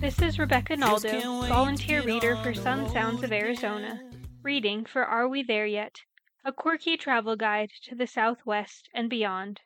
This is Rebecca Naldo, volunteer reader for Sun Sounds of Arizona, reading for Are We There Yet? A quirky travel guide to the Southwest and beyond.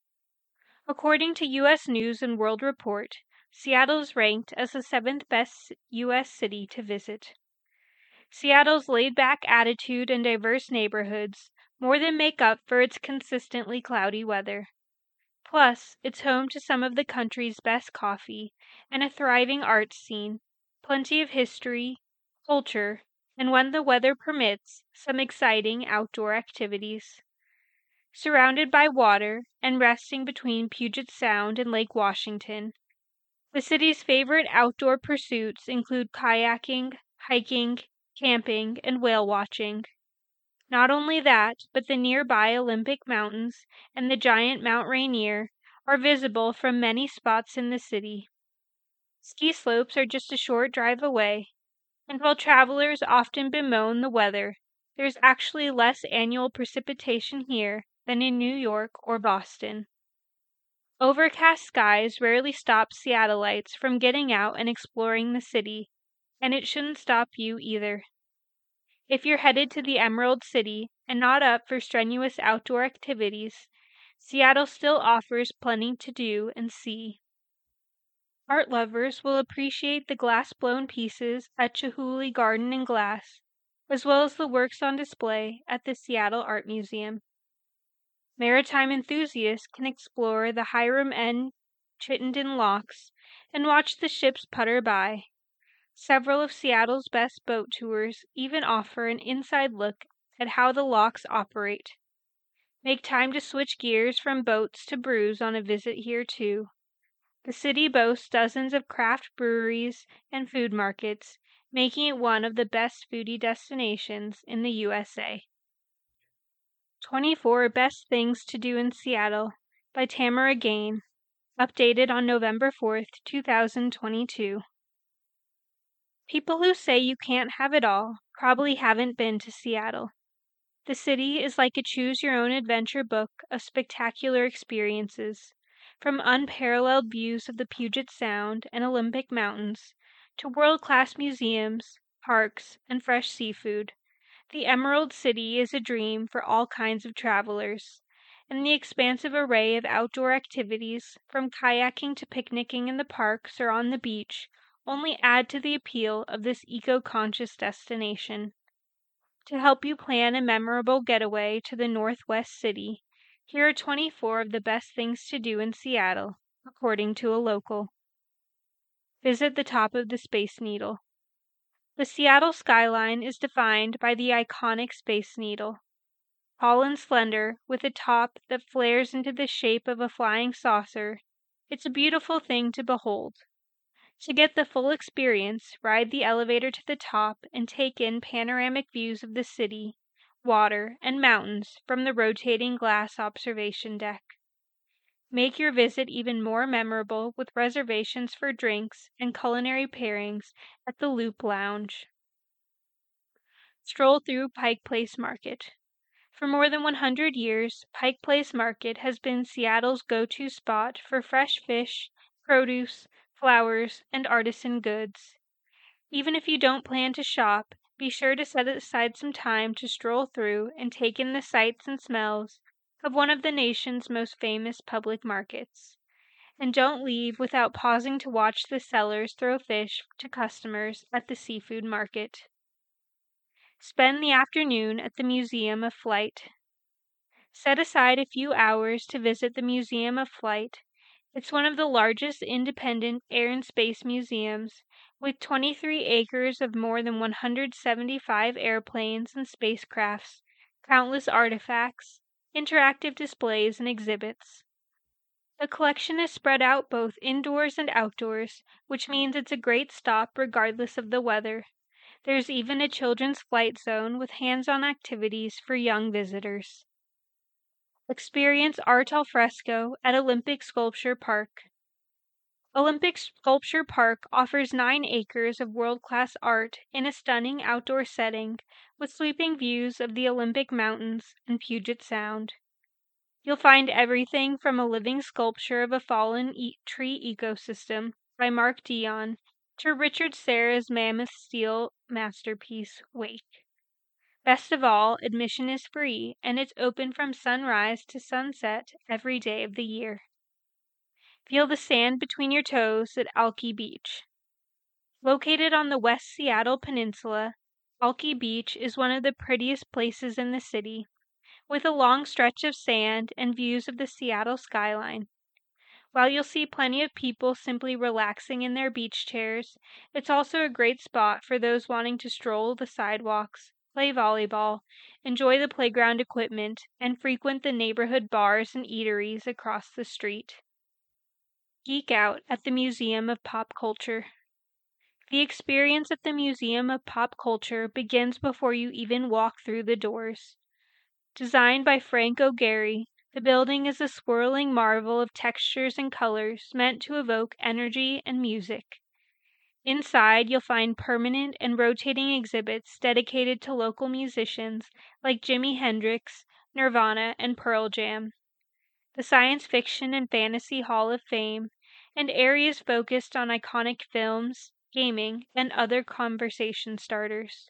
According to U.S. News and World Report, Seattle is ranked as the 7th best U.S. city to visit. Seattle's laid-back attitude and diverse neighborhoods more than make up for its consistently cloudy weather. Plus, it's home to some of the country's best coffee and a thriving arts scene, plenty of history, culture, and when the weather permits, some exciting outdoor activities. Surrounded by water and resting between Puget Sound and Lake Washington, the city's favorite outdoor pursuits include kayaking, hiking, camping, and whale watching. Not only that, but the nearby Olympic Mountains and the giant Mount Rainier are visible from many spots in the city. Ski slopes are just a short drive away, and while travelers often bemoan the weather, there's actually less annual precipitation here than in New York or Boston. Overcast skies rarely stop Seattleites from getting out and exploring the city, and it shouldn't stop you either. If you're headed to the Emerald City and not up for strenuous outdoor activities, Seattle still offers plenty to do and see. Art lovers will appreciate the glass-blown pieces at Chihuly Garden and Glass, as well as the works on display at the Seattle Art Museum. Maritime enthusiasts can explore the Hiram N. Chittenden locks and watch the ships putter by. Several of Seattle's best boat tours even offer an inside look at how the locks operate. Make time to switch gears from boats to brews on a visit here too. The city boasts dozens of craft breweries and food markets, making it one of the best foodie destinations in the USA. 24 Best Things to Do in Seattle by Tamara Gain, updated on November 4th, 2022. People who say you can't have it all probably haven't been to Seattle. The city is like a choose-your-own-adventure book of spectacular experiences, from unparalleled views of the Puget Sound and Olympic Mountains to world-class museums, parks, and fresh seafood. The Emerald City is a dream for all kinds of travelers, and the expansive array of outdoor activities, from kayaking to picnicking in the parks or on the beach, only add to the appeal of this eco-conscious destination. To help you plan a memorable getaway to the Northwest City, here are 24 of the best things to do in Seattle, according to a local. Visit the top of the Space Needle. The Seattle skyline is defined by the iconic Space Needle. Tall and slender, with a top that flares into the shape of a flying saucer, it's a beautiful thing to behold. To get the full experience, ride the elevator to the top and take in panoramic views of the city, water, and mountains from the rotating glass observation deck. Make your visit even more memorable with reservations for drinks and culinary pairings at the Loop Lounge. Stroll through Pike Place Market. For more than 100 years, Pike Place Market has been Seattle's go-to spot for fresh fish, produce, flowers, and artisan goods. Even if you don't plan to shop, be sure to set aside some time to stroll through and take in the sights and smells of one of the nation's most famous public markets. And don't leave without pausing to watch the sellers throw fish to customers at the seafood market. Spend the afternoon at the Museum of Flight. Set aside a few hours to visit the Museum of Flight. It's one of the largest independent air and space museums, with 23 acres of more than 175 airplanes and spacecrafts, countless artifacts, interactive displays, and exhibits. The collection is spread out both indoors and outdoors, which means it's a great stop regardless of the weather. There's even a children's flight zone with hands-on activities for young visitors. Experience art al fresco at Olympic Sculpture Park. Olympic Sculpture Park offers 9 acres of world-class art in a stunning outdoor setting with sweeping views of the Olympic Mountains and Puget Sound. You'll find everything from a living sculpture of a fallen tree ecosystem by Mark Dion to Richard Serra's mammoth steel masterpiece, Wake. Best of all, admission is free, and it's open from sunrise to sunset every day of the year. Feel the sand between your toes at Alki Beach. Located on the West Seattle Peninsula, Alki Beach is one of the prettiest places in the city, with a long stretch of sand and views of the Seattle skyline. While you'll see plenty of people simply relaxing in their beach chairs, it's also a great spot for those wanting to stroll the sidewalks, play volleyball, enjoy the playground equipment, and frequent the neighborhood bars and eateries across the street. Geek out at the Museum of Pop Culture. The experience at the Museum of Pop Culture begins before you even walk through the doors. Designed by Frank O'Gary, the building is a swirling marvel of textures and colors meant to evoke energy and music. Inside, you'll find permanent and rotating exhibits dedicated to local musicians like Jimi Hendrix, Nirvana, and Pearl Jam, the Science Fiction and Fantasy Hall of Fame, and areas focused on iconic films, gaming, and other conversation starters.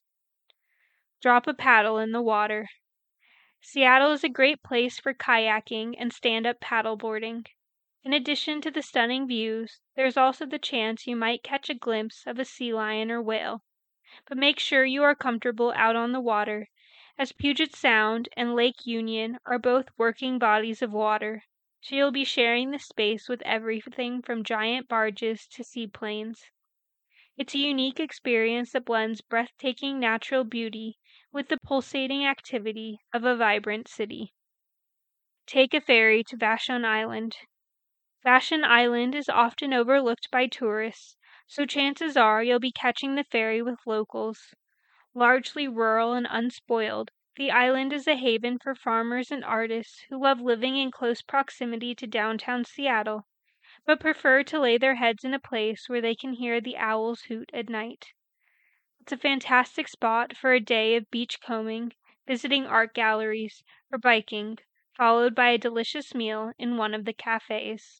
Drop a paddle in the water. Seattle is a great place for kayaking and stand-up paddleboarding. In addition to the stunning views, there's also the chance you might catch a glimpse of a sea lion or whale. But make sure you are comfortable out on the water, as Puget Sound and Lake Union are both working bodies of water, so you'll be sharing the space with everything from giant barges to seaplanes. It's a unique experience that blends breathtaking natural beauty with the pulsating activity of a vibrant city. Take a ferry to Vashon Island. Vashon Island is often overlooked by tourists, so chances are you'll be catching the ferry with locals. Largely rural and unspoiled, the island is a haven for farmers and artists who love living in close proximity to downtown Seattle, but prefer to lay their heads in a place where they can hear the owls hoot at night. It's a fantastic spot for a day of beachcombing, visiting art galleries, or biking, followed by a delicious meal in one of the cafes.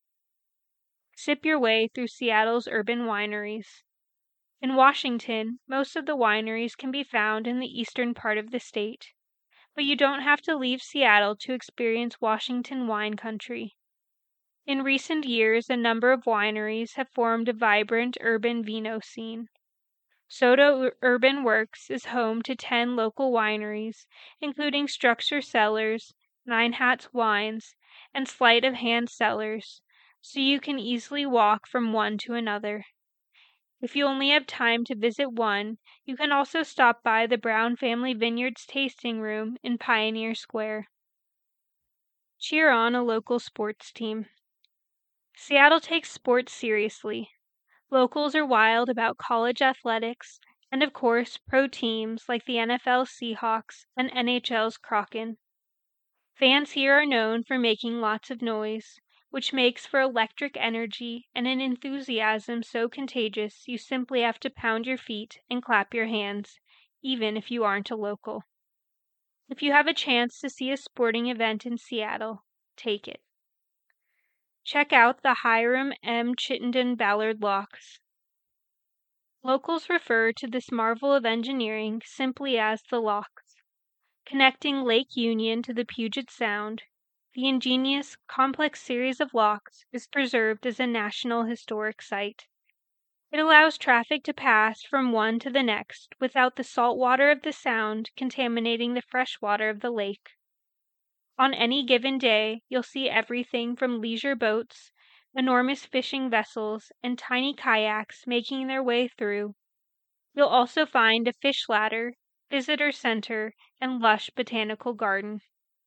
Sip your way through Seattle's urban wineries. In Washington, most of the wineries can be found in the eastern part of the state, but you don't have to leave Seattle to experience Washington wine country. In recent years, a number of wineries have formed a vibrant urban vino scene. Soto Urban Works is home to 10 local wineries, including Structure Cellars, Nine Hats Wines, and Sleight of Hand Cellars, so you can easily walk from one to another. If you only have time to visit one, you can also stop by the Brown Family Vineyards Tasting Room in Pioneer Square. Cheer on a local sports team. Seattle takes sports seriously. Locals are wild about college athletics, and of course, pro teams like the NFL Seahawks and NHL's Kraken. Fans here are known for making lots of noise, which makes for electric energy and an enthusiasm so contagious you simply have to pound your feet and clap your hands, even if you aren't a local. If you have a chance to see a sporting event in Seattle, take it. Check out the Hiram M. Chittenden Ballard Locks. Locals refer to this marvel of engineering simply as the locks. Connecting Lake Union to the Puget Sound, the ingenious, complex series of locks is preserved as a National Historic Site. It allows traffic to pass from one to the next without the salt water of the Sound contaminating the fresh water of the lake. On any given day, you'll see everything from leisure boats, enormous fishing vessels, and tiny kayaks making their way through. You'll also find a fish ladder, visitor center, and lush botanical garden.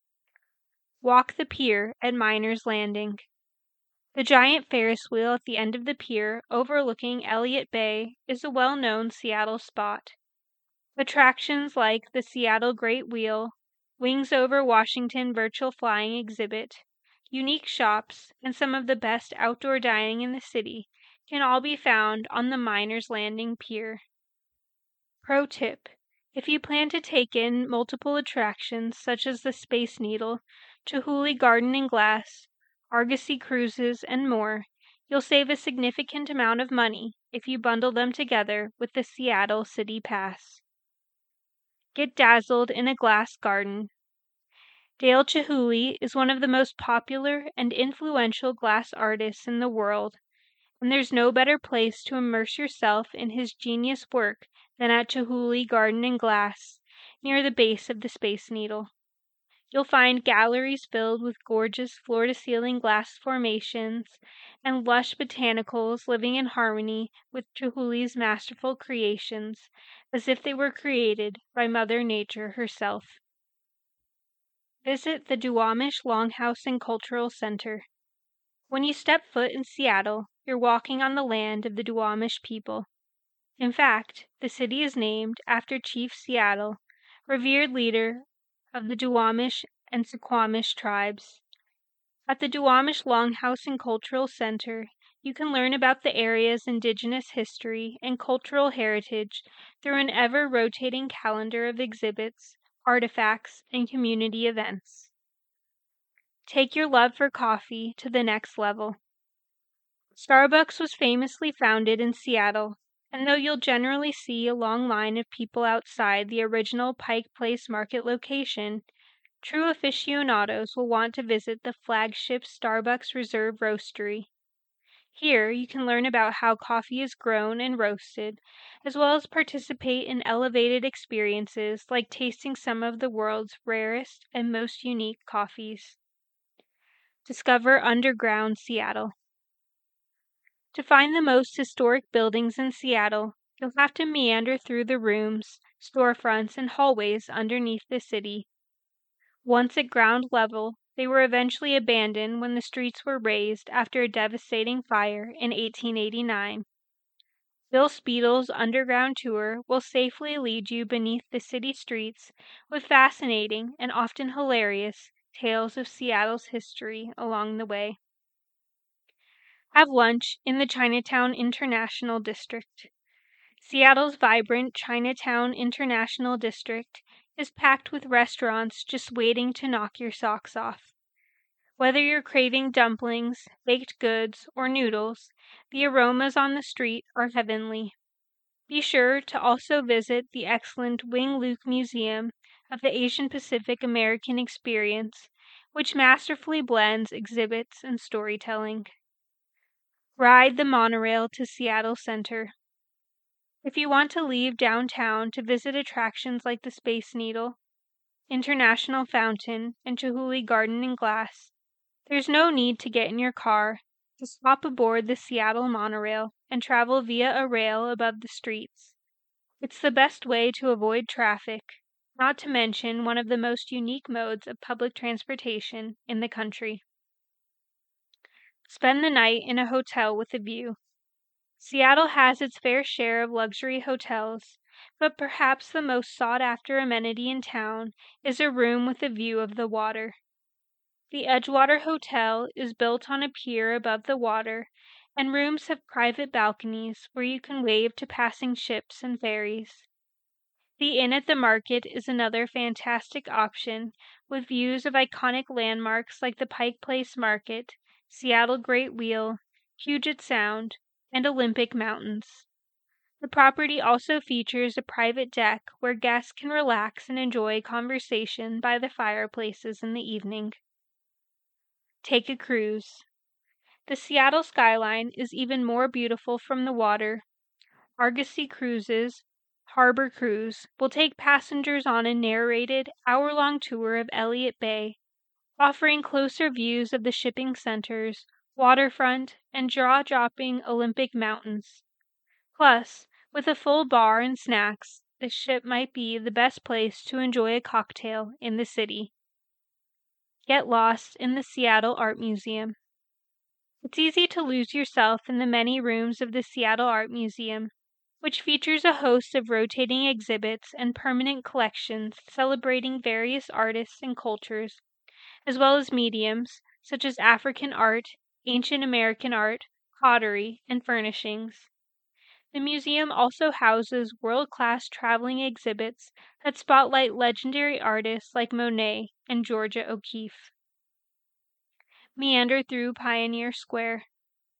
Walk the pier at Miners Landing. The giant Ferris wheel at the end of the pier overlooking Elliott Bay is a well-known Seattle spot. Attractions like the Seattle Great Wheel, Wings Over Washington virtual flying exhibit, unique shops, and some of the best outdoor dining in the city can all be found on the Miners Landing Pier. Pro tip: if you plan to take in multiple attractions such as the Space Needle, Chihuly Garden and Glass, Argosy Cruises, and more, you'll save a significant amount of money if you bundle them together with the Seattle City Pass. Get dazzled in a glass garden. Dale Chihuly is one of the most popular and influential glass artists in the world, and there's no better place to immerse yourself in his genius work than at Chihuly Garden and Glass, near the base of the Space Needle. You'll find galleries filled with gorgeous floor-to-ceiling glass formations and lush botanicals living in harmony with Chihuly's masterful creations, as if they were created by Mother Nature herself. Visit the Duwamish Longhouse and Cultural Center. When you step foot in Seattle, you're walking on the land of the Duwamish people. In fact, the city is named after Chief Seattle, revered leader of the Duwamish and Suquamish tribes. At the Duwamish Longhouse and Cultural Center, you can learn about the area's indigenous history and cultural heritage through an ever-rotating calendar of exhibits, artifacts, and community events. Take your love for coffee to the next level. Starbucks was famously founded in Seattle, and though you'll generally see a long line of people outside the original Pike Place Market location, true aficionados will want to visit the flagship Starbucks Reserve Roastery. Here, you can learn about how coffee is grown and roasted, as well as participate in elevated experiences like tasting some of the world's rarest and most unique coffees. Discover Underground Seattle. To find the most historic buildings in Seattle, you'll have to meander through the rooms, storefronts, and hallways underneath the city. Once at ground level, they were eventually abandoned when the streets were razed after a devastating fire in 1889. Bill Spiedel's underground tour will safely lead you beneath the city streets with fascinating and often hilarious tales of Seattle's history along the way. Have lunch in the Chinatown International District. Seattle's vibrant Chinatown International District is packed with restaurants just waiting to knock your socks off. Whether you're craving dumplings, baked goods, or noodles, the aromas on the street are heavenly. Be sure to also visit the excellent Wing Luke Museum of the Asian Pacific American Experience, which masterfully blends exhibits and storytelling. Ride the monorail to Seattle Center. If you want to leave downtown to visit attractions like the Space Needle, International Fountain, and Chihuly Garden and Glass, there's no need to get in your car. Just hop aboard the Seattle monorail and travel via a rail above the streets. It's the best way to avoid traffic, not to mention one of the most unique modes of public transportation in the country. Spend the night in a hotel with a view. Seattle has its fair share of luxury hotels, but perhaps the most sought-after amenity in town is a room with a view of the water. The Edgewater Hotel is built on a pier above the water, and rooms have private balconies where you can wave to passing ships and ferries. The Inn at the Market is another fantastic option, with views of iconic landmarks like the Pike Place Market, Seattle Great Wheel, Puget Sound, and Olympic Mountains. The property also features a private deck where guests can relax and enjoy conversation by the fireplaces in the evening. Take a cruise. The Seattle skyline is even more beautiful from the water. Argosy Cruises Harbor Cruise will take passengers on a narrated, hour-long tour of Elliott Bay, offering closer views of the shipping centers, waterfront, and jaw-dropping Olympic Mountains. Plus, with a full bar and snacks, the ship might be the best place to enjoy a cocktail in the city. Get lost in the Seattle Art Museum. It's easy to lose yourself in the many rooms of the Seattle Art Museum, which features a host of rotating exhibits and permanent collections celebrating various artists and cultures, as well as mediums such as African art, ancient American art, pottery, and furnishings. The museum also houses world-class traveling exhibits that spotlight legendary artists like Monet and Georgia O'Keeffe. Meander through Pioneer Square.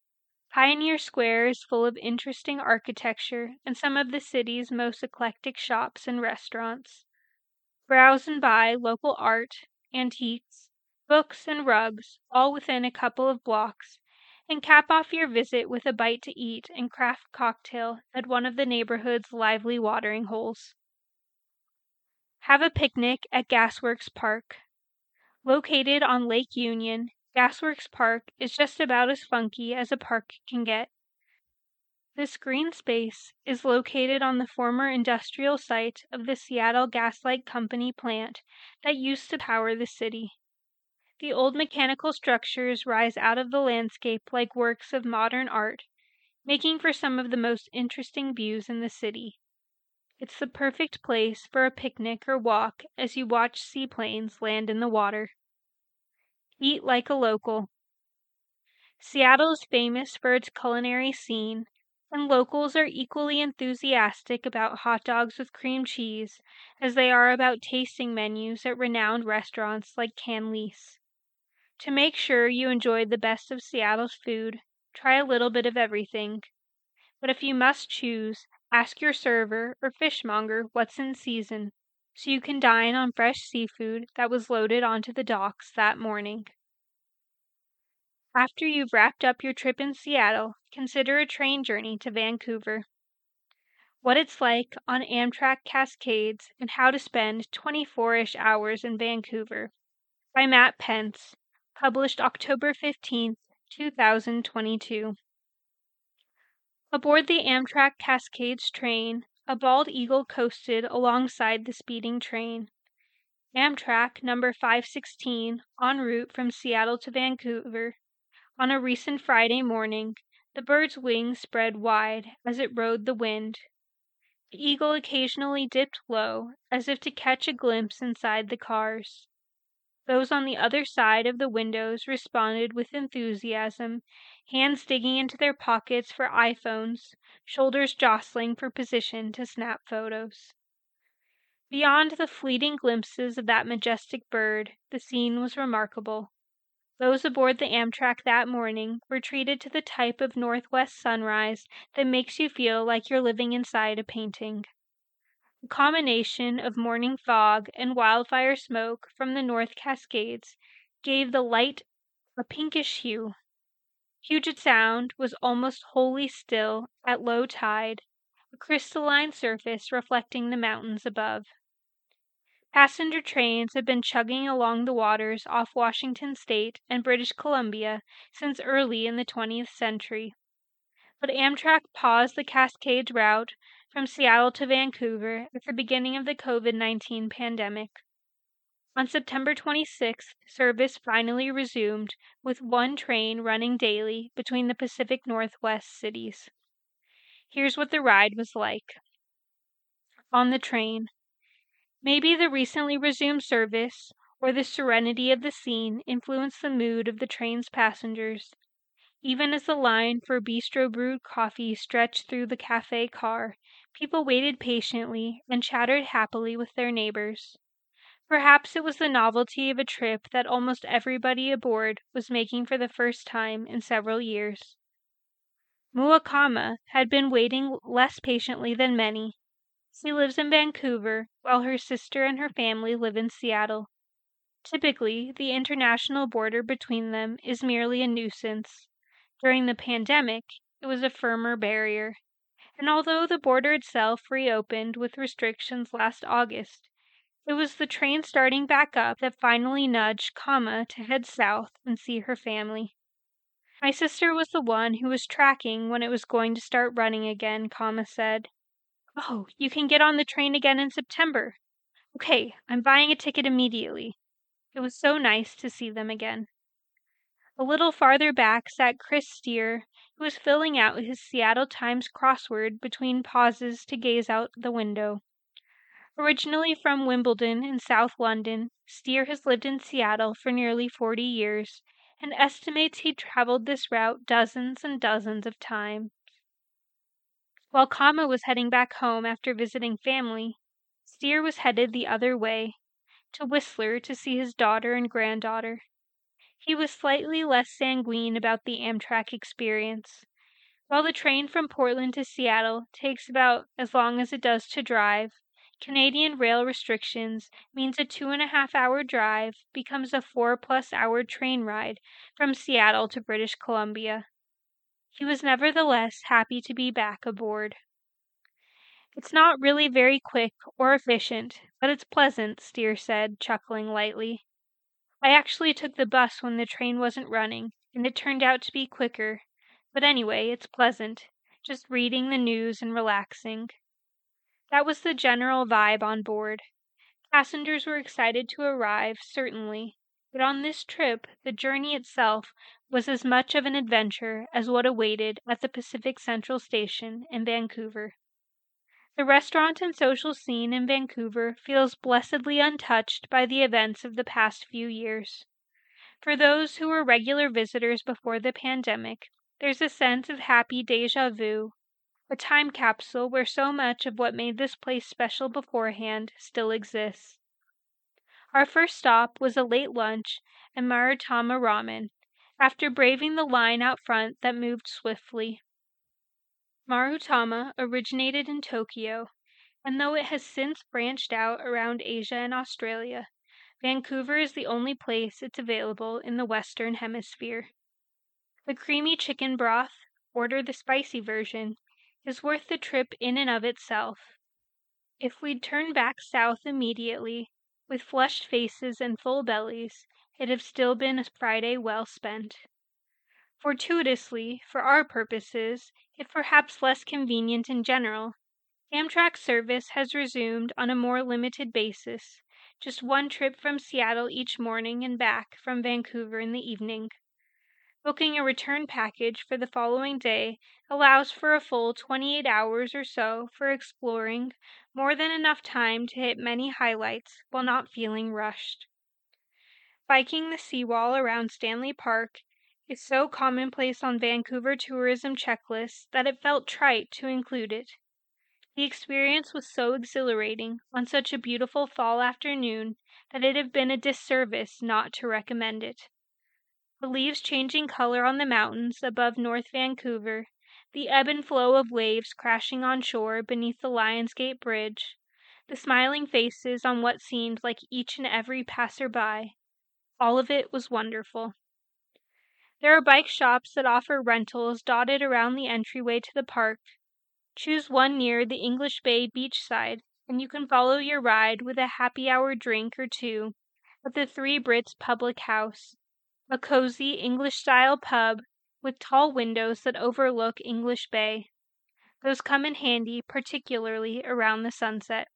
Pioneer Square is full of interesting architecture and some of the city's most eclectic shops and restaurants. Browse and buy local art, antiques, books, and rugs, all within a couple of blocks, and cap off your visit with a bite to eat and craft cocktail at one of the neighborhood's lively watering holes. Have a picnic at Gasworks Park. Located on Lake Union, Gasworks Park is just about as funky as a park can get. This green space is located on the former industrial site of the Seattle Gaslight Company plant that used to power the city. The old mechanical structures rise out of the landscape like works of modern art, making for some of the most interesting views in the city. It's the perfect place for a picnic or walk as you watch seaplanes land in the water. Eat like a local. Seattle is famous for its culinary scene, and locals are equally enthusiastic about hot dogs with cream cheese as they are about tasting menus at renowned restaurants like Canlis. To make sure you enjoy the best of Seattle's food, try a little bit of everything. But if you must choose, ask your server or fishmonger what's in season, so you can dine on fresh seafood that was loaded onto the docks that morning. After you've wrapped up your trip in Seattle, consider a train journey to Vancouver. What it's like on Amtrak Cascades and how to spend 24-ish hours in Vancouver by Matt Pence, published October 15th, 2022. Aboard the Amtrak Cascades train, a bald eagle coasted alongside the speeding train. Amtrak number 516 en route from Seattle to Vancouver. On a recent Friday morning, the bird's wings spread wide as it rode the wind. The eagle occasionally dipped low, as if to catch a glimpse inside the cars. Those on the other side of the windows responded with enthusiasm, hands digging into their pockets for iPhones, shoulders jostling for position to snap photos. Beyond the fleeting glimpses of that majestic bird, the scene was remarkable. Those aboard the Amtrak that morning were treated to the type of northwest sunrise that makes you feel like you're living inside a painting. The combination of morning fog and wildfire smoke from the North Cascades gave the light a pinkish hue. Puget Sound was almost wholly still at low tide, a crystalline surface reflecting the mountains above. Passenger trains have been chugging along the waters off Washington State and British Columbia since early in the 20th century. But Amtrak paused the Cascades route from Seattle to Vancouver at the beginning of the COVID-19 pandemic. On September 26th, service finally resumed, with one train running daily between the Pacific Northwest cities. Here's what the ride was like. On the train, maybe the recently resumed service or the serenity of the scene influenced the mood of the train's passengers. Even as the line for bistro brewed coffee stretched through the cafe car, people waited patiently and chattered happily with their neighbors. Perhaps it was the novelty of a trip that almost everybody aboard was making for the first time in several years. Muakama had been waiting less patiently than many. She lives in Vancouver, while her sister and her family live in Seattle. Typically, the international border between them is merely a nuisance. During the pandemic, it was a firmer barrier. And although the border itself reopened with restrictions last August, it was the train starting back up that finally nudged Kama to head south and see her family. My sister was the one who was tracking when it was going to start running again, Kama said. Oh, you can get on the train again in September. Okay, I'm buying a ticket immediately. It was so nice to see them again. A little farther back sat Chris Steer, who was filling out his Seattle Times crossword between pauses to gaze out the window. Originally from Wimbledon in South London, Steer has lived in Seattle for nearly 40 years and estimates he traveled this route dozens and dozens of times. While Kama was heading back home after visiting family, Steer was headed the other way, to Whistler to see his daughter and granddaughter. He was slightly less sanguine about the Amtrak experience. While the train from Portland to Seattle takes about as long as it does to drive, Canadian rail restrictions means a 2.5-hour drive becomes a 4-plus-hour train ride from Seattle to British Columbia. He was nevertheless happy to be back aboard. "It's not really very quick or efficient, but it's pleasant," Steer said, chuckling lightly. "I actually took the bus when the train wasn't running, and it turned out to be quicker. But anyway, it's pleasant, just reading the news and relaxing." That was the general vibe on board. Passengers were excited to arrive, certainly, but on this trip the journey itself was as much of an adventure as what awaited at the Pacific Central Station in Vancouver. The restaurant and social scene in Vancouver feels blessedly untouched by the events of the past few years. For those who were regular visitors before the pandemic, there's a sense of happy déjà vu, a time capsule where so much of what made this place special beforehand still exists. Our first stop was a late lunch at Marutama Ramen, after braving the line out front that moved swiftly. Marutama originated in Tokyo, and though it has since branched out around Asia and Australia, Vancouver is the only place it's available in the Western Hemisphere. The creamy chicken broth, order the spicy version, is worth the trip in and of itself. If we'd turned back south immediately, with flushed faces and full bellies, it'd have still been a Friday well spent. Fortuitously, for our purposes, if perhaps less convenient in general, Amtrak service has resumed on a more limited basis, just one trip from Seattle each morning and back from Vancouver in the evening. Booking a return package for the following day allows for a full 28 hours or so for exploring, more than enough time to hit many highlights while not feeling rushed. Biking the seawall around Stanley Park is so commonplace on Vancouver tourism checklists that it felt trite to include it. The experience was so exhilarating on such a beautiful fall afternoon that it'd have been a disservice not to recommend it. The leaves changing color on the mountains above North Vancouver, the ebb and flow of waves crashing on shore beneath the Lionsgate Bridge, the smiling faces on what seemed like each and every passer-by, all of it was wonderful. There are bike shops that offer rentals dotted around the entryway to the park. Choose one near the English Bay beachside, and you can follow your ride with a happy hour drink or two at the Three Brits Public House, a cozy English-style pub with tall windows that overlook English Bay. Those come in handy, particularly around the sunset.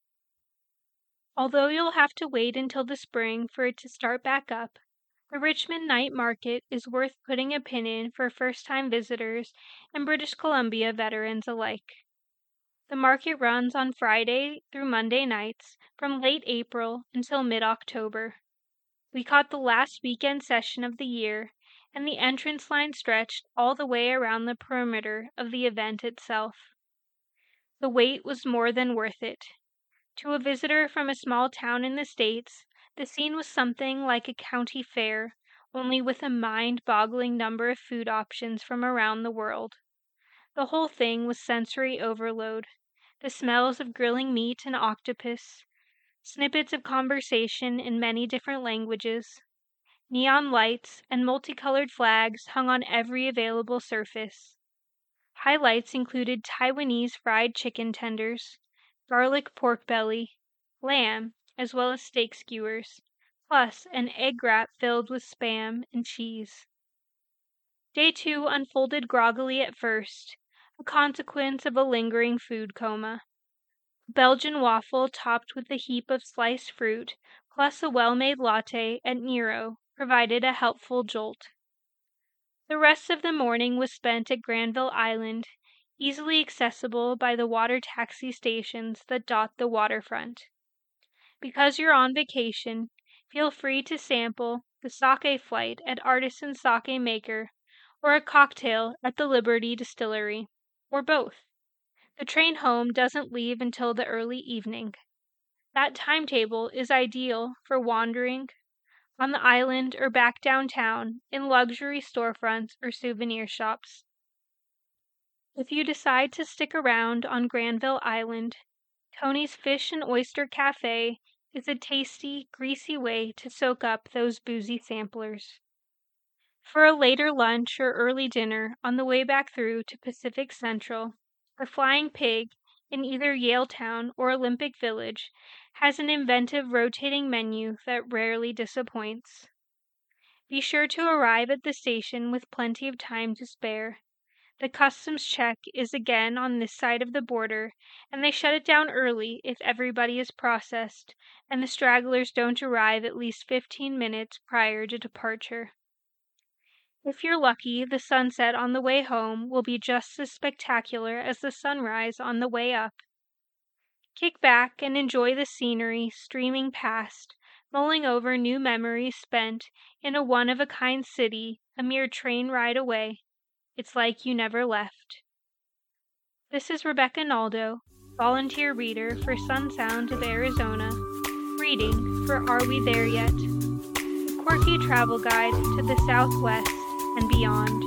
Although you'll have to wait until the spring for it to start back up, the Richmond Night Market is worth putting a pin in for first-time visitors and British Columbia veterans alike. The market runs on Friday through Monday nights from late April until mid-October. We caught the last weekend session of the year, and the entrance line stretched all the way around the perimeter of the event itself. The wait was more than worth it. To a visitor from a small town in the States, the scene was something like a county fair, only with a mind-boggling number of food options from around the world. The whole thing was sensory overload. The smells of grilling meat and octopus, snippets of conversation in many different languages, neon lights and multicolored flags hung on every available surface. Highlights included Taiwanese fried chicken tenders, garlic pork belly, lamb, as well as steak skewers, plus an egg wrap filled with Spam and cheese. Day 2 unfolded groggily at first, a consequence of a lingering food coma. A Belgian waffle topped with a heap of sliced fruit, plus a well-made latte at Nero, provided a helpful jolt. The rest of the morning was spent at Granville Island, easily accessible by the water taxi stations that dot the waterfront. Because you're on vacation, feel free to sample the sake flight at Artisan Sake Maker or a cocktail at the Liberty Distillery, or both. The train home doesn't leave until the early evening. That timetable is ideal for wandering on the island or back downtown in luxury storefronts or souvenir shops. If you decide to stick around on Granville Island, Tony's Fish and Oyster Cafe is a tasty, greasy way to soak up those boozy samplers. For a later lunch or early dinner on the way back through to Pacific Central, the Flying Pig in either Yaletown or Olympic Village has an inventive rotating menu that rarely disappoints. Be sure to arrive at the station with plenty of time to spare. The customs check is again on this side of the border, and they shut it down early if everybody is processed and the stragglers don't arrive at least 15 minutes prior to departure. If you're lucky, the sunset on the way home will be just as spectacular as the sunrise on the way up. Kick back and enjoy the scenery streaming past, mulling over new memories spent in a one-of-a-kind city a mere train ride away. It's like you never left. This is Rebecca Naldo, volunteer reader for Sun Sounds of Arizona, reading for Are We There Yet? A quirky travel guide to the Southwest and beyond.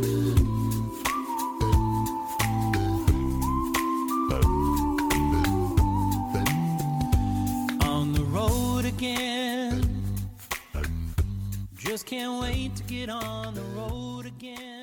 On the road again. Just can't wait to get on the road again.